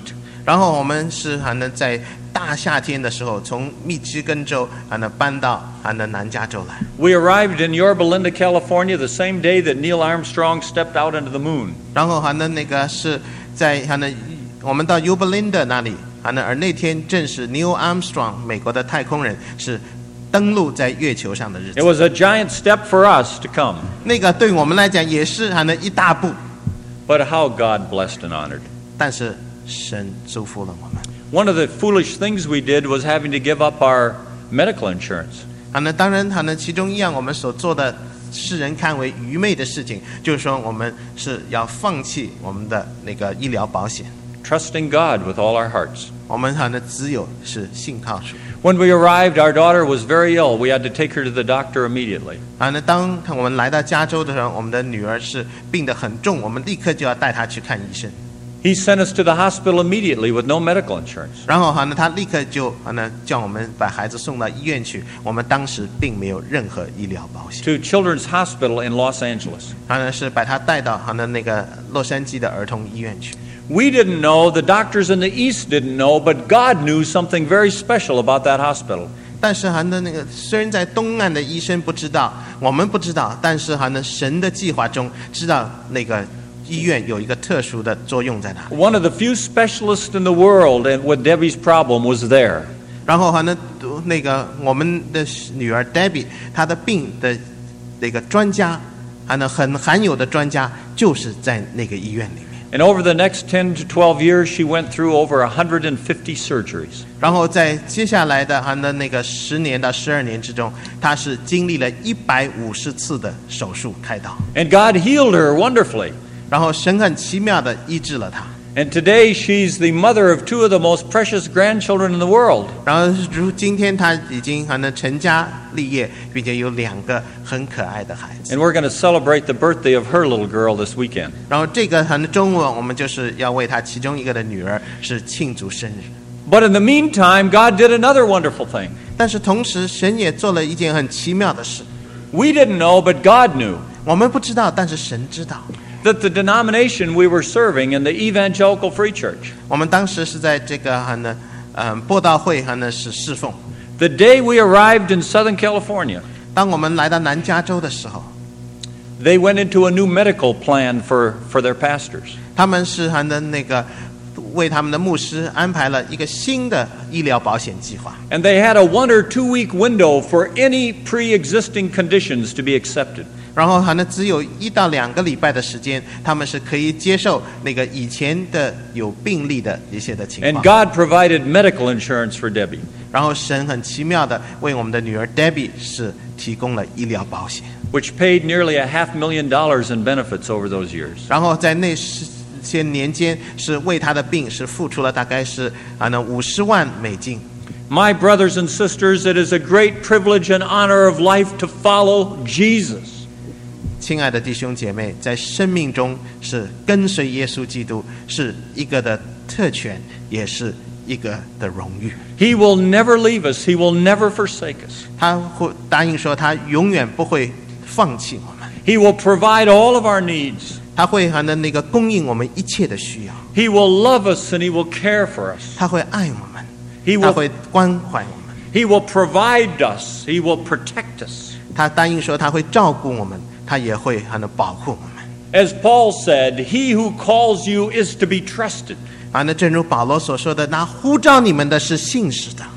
然后我们是还能在大夏天的时候从密歇根州还能搬到还能南加州来。
We arrived in Yorba Linda, California, the same day that Neil Armstrong stepped out into the moon.
然后还能那个是在还能我们到 Yorba Linda 那里，还能而那天正是 Neil Armstrong 美国的太空人是登陆在月球上的日子。
It was a giant step for us to come.
那个对我们来讲也是还能一大步，
But how God blessed and honored.
但是神祝福了我们。
One of the foolish things we did was having to give up our medical insurance.
好，那当然，好，那其中一样我们所做的世人看为愚昧的事情，就是说我们是要放弃我们的那个医疗保险。
Trusting God with all our hearts.
我们好，那只有是信靠主。
When we arrived, our daughter was very ill. We had to take her to the doctor immediately.
啊，那当我们来到加州的时候，我们的女儿是病得很重，我们立刻就要带她去看医生。
He sent us to the hospital immediately with no medical insurance.
然后好，那他立刻就好，那叫我们把孩子送到医院去。我们当时并没有任何医疗保险。
To Children's Hospital in Los Angeles.
好，那是把他带到好，那那个洛杉矶的儿童医院去。
We didn't know, the doctors in the East didn't know, but God knew something very special about that hospital.
但是好，那那个虽然在东岸的医生不知道，我们不知道，但是好，那神的计划中知道那个。 医院有一个特殊的作用在哪里？
One of the few specialists in the world with Debbie's problem was there.
然后哈呢，那个我们的女儿 Debbie， 她的病的那个专家，还能很罕有的专家，就是在那个医院里面。
And over the next ten to twelve years, she went through over one hundred fifty surgeries.
然后在接下来的还能那个十年到十二年之中，她是经历了一百五十次的手术开刀。
And God healed her wonderfully.
然后神很奇妙的医治了她。
And today she's the mother of two of the most precious grandchildren in the world.
然后如今天她已经还能成家立业，并且有两个很可爱的孩子。
And we're going to celebrate the birthday of her little girl this weekend.
然后这个还能中午我们就是要为她其中一个的女儿是庆祝生日。
But in the meantime, God did another wonderful thing.
但是同时神也做了一件很奇妙的事。
We didn't know, but God knew.
我们不知道，但是神知道。
That the denomination we were serving in the Evangelical Free Church.
我们当时是在这个还能嗯播道会还能是侍奉。
The day we arrived in Southern California,
当我们来到南加州的时候，
they went into a new medical plan for, for their pastors.
他们是还能那个为他们的牧师安排了一个新的医疗保险计划。
And they had a one or two week window for any pre-existing conditions to be accepted.
然后还能只有一到两个礼拜的时间，他们是可以接受那个以前的有病例的一些的情
And
况。
God provided medical insurance for Debbie.
然后神很奇妙的为我们的女儿 Debbie 是提供了医疗保险，
which paid nearly a half million dollars in benefits over those years.
然后在那些年间是为她的病是付出了大概是啊那五十万美金。
My brothers and sisters, it is a great privilege and honor of life to follow Jesus.
亲爱的弟兄姐妹，在生命中是跟随耶稣基督是一个的特权，也是一个的荣誉。
He will never leave us. He will never forsake us.
他会答应说，他永远不会放弃我们，
He will provide all of our needs.
他会还能那个供应我们一切的需要，
He will love us and He will care for us.
他会爱我们，
He
他
will,
会关怀我们，
he will provide us. He will protect us.
他答应说他会照顾我们，他也会还能保护我们。
As Paul said, He who calls you is to be trusted.
啊，那正如保罗所说的，那呼召你们的是信实的，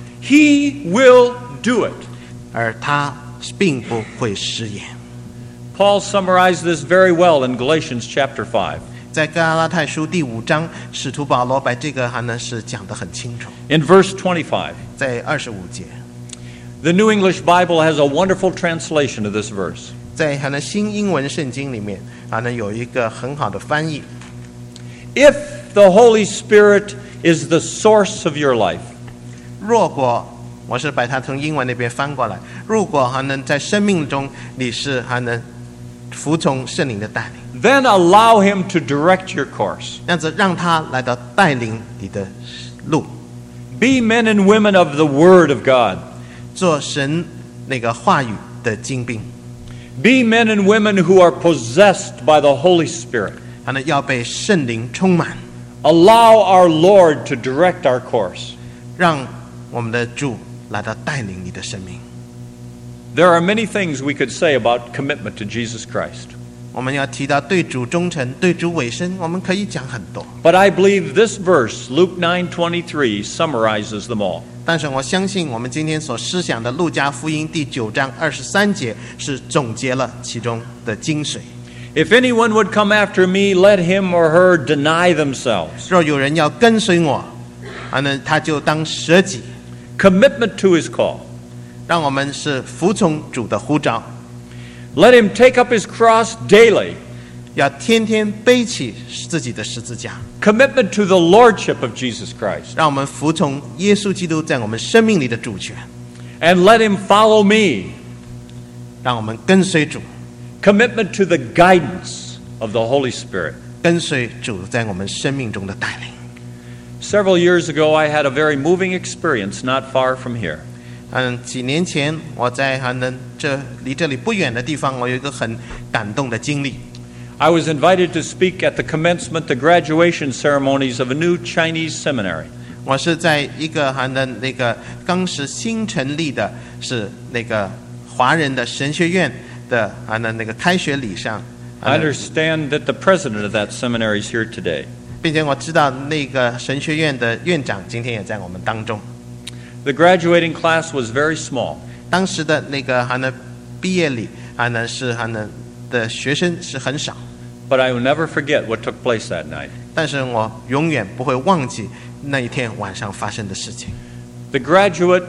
He will do it.
而他并不会食言。
Paul summarized this very well in Galatians chapter five.
在加拉太书第五章，使徒保罗把这个还能是讲得很清楚，
In verse twenty-five,
在二十五节，
the New English Bible has a wonderful translation of this verse.
在还能新英文圣经里面，还能有一个很好的翻译。
If the Holy Spirit is the source of your life,
若果我是把它从英文那边翻过来，如果还能在生命中你是还能服从圣灵的带领，
then allow Him to direct your course.
这样子让他来到带领你的路，
Be men and women of the Word of God.
做神那个话语的精兵，
Be men and women who are possessed by the Holy Spirit.
还能要被圣灵充满。
Allow our Lord to direct our course.
让我们的主来到带领你的生命。
There are many things we could say about commitment to Jesus Christ.
我们要提到对主忠诚、对主委身，我们可以讲很多。
But I believe this verse, Luke nine twenty-three, summarizes them all.
但是我相信我们今天所思想的路加福音第九章二十三节是总结了其中的精髓。
If anyone would come after me, let him or her deny themselves.
若有人要跟随我，啊，那他就当舍己。
Commitment to his call.
让我们是服从主的呼召。
Let him take up his cross daily.
要天天背起自己的十字架。
Commitment to the lordship of Jesus Christ.
让我们服从耶稣基督在我们生命里的主权。
And let him follow me.
让我们跟随主。
Commitment to the guidance of the Holy Spirit.
跟随主在我们生命中的带领。
Several years ago, I had a very moving experience not far from here.
嗯，几年前我在韩能这离这里不远的地方，我有一个很感动的经历。
I was invited to speak at the commencement, the graduation ceremonies of a new Chinese seminary.
我是在一个韩的那个当时新成立的，是那个华人的神学院的韩的那个开学礼上。
I understand that the president of that seminary is here today.
并且我知道那个神学院的院长今天也在我们当中。
The graduating class was very small.
当时的那个韩的毕业礼，韩的是韩的的学生是很少。
But I will never forget what took place that night.
但是我永远不会忘记那一天晚上发生的事情。
The graduate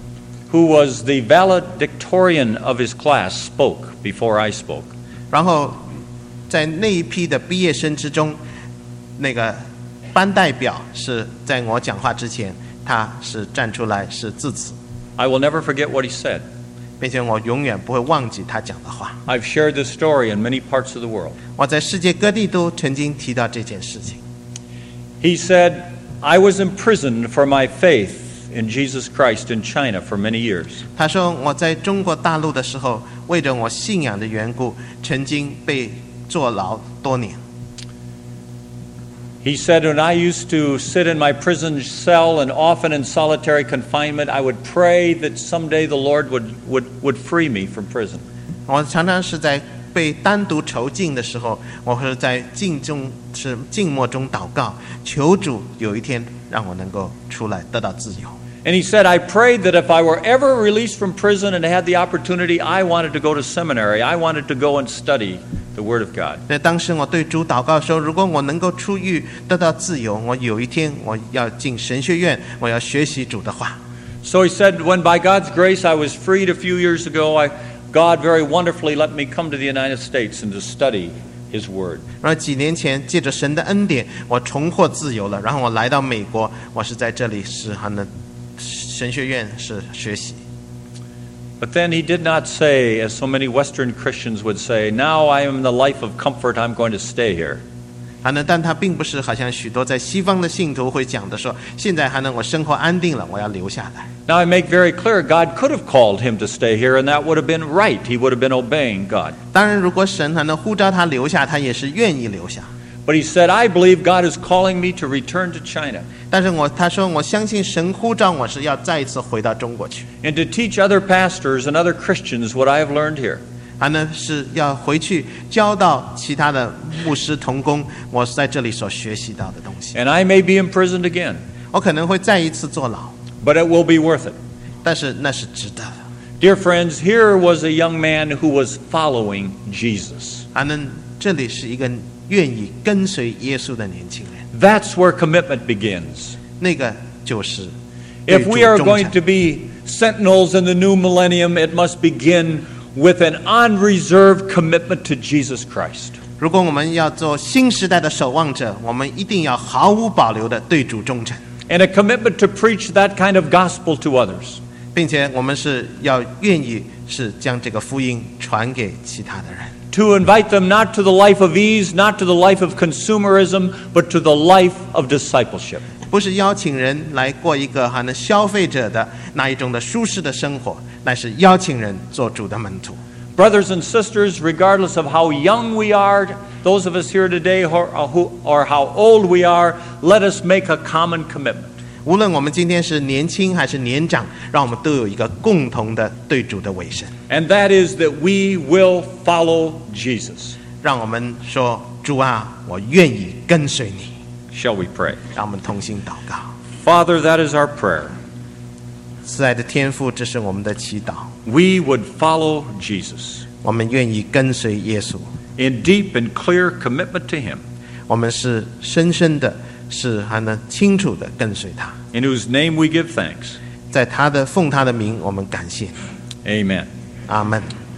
who was the valedictorian of his class spoke before I spoke.
然后在那一批的毕业生之中，那个班代表是在我讲话之前，他是站出来是致辞。
I will never forget what he said.
并且我永远不会忘记他讲的话。
I've shared this story in many parts of the world.
我在世界各地都曾经提到这件事情。
He said, I was imprisoned for my faith in Jesus Christ in China for many years.
他说我在中国大陆的时候，为着我信仰的缘故，曾经被坐牢多年。
He said, when I used to sit in my prison cell and often in solitary confinement, I would pray that someday the Lord would, would, would free me from prison.
我常常是在被单独囚禁的时候，我会在静中是静默中祷告，求主有一天让我能够出来得到自由。
And he said, I prayed that if I were ever released from prison and had the opportunity, I wanted to go to seminary. I wanted to go and study the Word of God.
在当时我对主祷告说，如果我能够出狱得到自由，我有一天我要进神学院，我要学习主的话。
So he said, when by God's grace I was freed a few years ago, I, God very wonderfully let me come to the United States and to study His Word.
然后几年前借着神的恩典，我重获自由了。然后我来到美国，我是在这里是他的神学院是学习。
But then he did not say, as so many Western Christians would say, now I am in the life of comfort, I'm going to stay here.
还能，但他并不是好像许多在西方的信徒会讲的说，现在还能我生活安定了，我要留下来。
Now I make very clear, God could have called him to stay here, and that would have been right. He would have been obeying God.
当然，如果神还能呼召他留下，他也是愿意留下。
But he said, I believe God is calling me to return to China.
但是我他说我相信神呼召我是要再一次回到中国去。
And to teach other pastors and other Christians what I have learned here.
还能是要回去教导其他的牧师同工，我在这里所学习到的东西。
And I may be imprisoned again.
我可能会再一次坐牢，
But it will be worth it.
但是那是值得的。
Dear friends, here was a young man who was following Jesus.
还能这里是一个愿意跟随耶稣的年轻人。
That's where commitment begins.
那个就是
If we are going to be sentinels in the new millennium, it must begin with an unreserved commitment to Jesus Christ.
如果我们要做新时代的守望者，我们一定要毫无保留的对主忠诚，
And a commitment to preach that kind of gospel to others.
并且我们是要愿意是将这个福音传给其他的人。
To invite them not to the life of ease, not to the life of consumerism, but to the life of discipleship.
不是邀请人来过一个还能消费者的那一种的舒适的生活，乃是邀请人做主的门徒。
Brothers and sisters, regardless of how young we are, those of us here today who, who, or how old we are, let us make a common commitment.
无论我们今天是年轻还是年长，让我们都有一个共同的对主的委身。
And that is that we will follow Jesus.
让我们说：“主啊，我愿意跟随你。”
Shall we pray?
让我们同心祷告。
Father, that is our prayer.
慈爱的天父，这是我们的祈祷。
We would follow Jesus
我们愿意跟随耶稣，
in deep and clear commitment to Him,
我们是深深的，是还能清楚的跟随他。
in whose name we give thanks.
在他的奉他的名，我们感谢。
Amen.
阿门。